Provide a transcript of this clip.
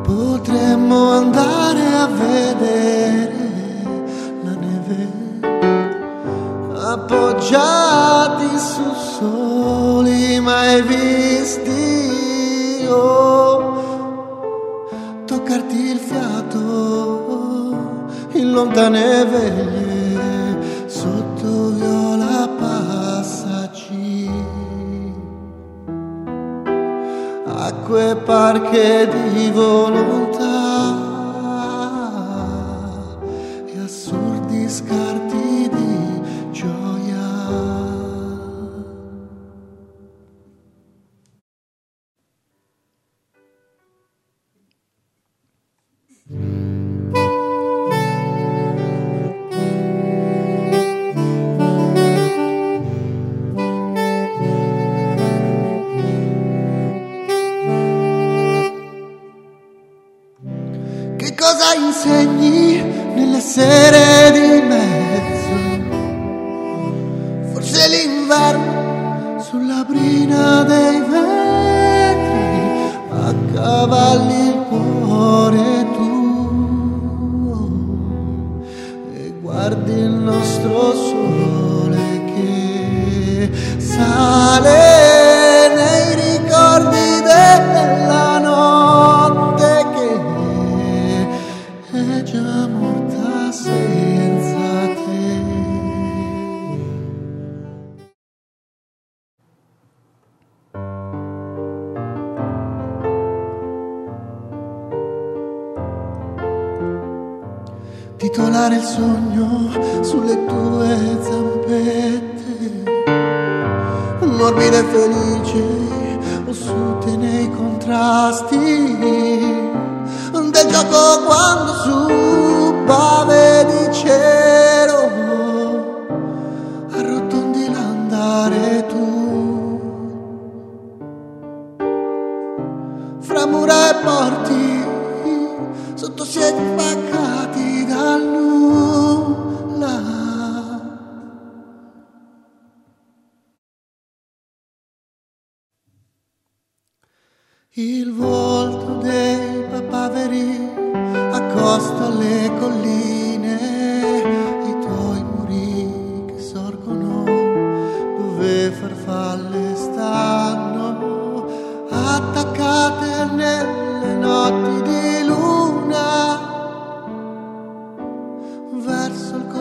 Potremmo andare a vedere la neve, appoggiati su soli mai visti, toccarti il fiato in lontane veglie sotto viola passaggi, acque parche di volontà e assurdi scarti di gioia. Che cosa insegni nelle sere di mezzo? Forse l'inverno sulla brina dei vetri accavalli il cuore tuo e guardi il nostro sole che sale nei ricordi della notte che è già morta senza te. Titolare il sogno sulle tue zampette, morbide e felice, ossute nei contrasti del gioco quando su bave di cielo arrotondi l'andare tu, fra mura e porti, sotto sieti spaccati dal nulla. Il volto dei papaveri accosto alle colline, i tuoi muri che sorgono dove farfalle stanno attaccate nelle notti di luna verso il